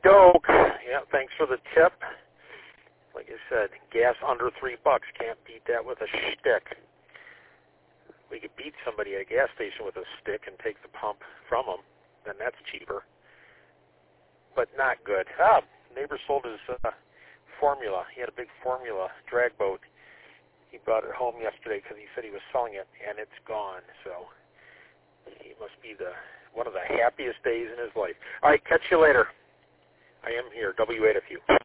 doke. Yeah, thanks for the tip. Like I said, gas under $3. Can't beat that with a shtick. We could beat somebody at a gas station with a stick and take the pump from them. Then that's cheaper. But not good. Neighbor sold his Formula. He had a big Formula drag boat. He brought it home yesterday because he said he was selling it, and it's gone. So he must be one of the happiest days in his life. All right, catch you later. I am here, W8 of you.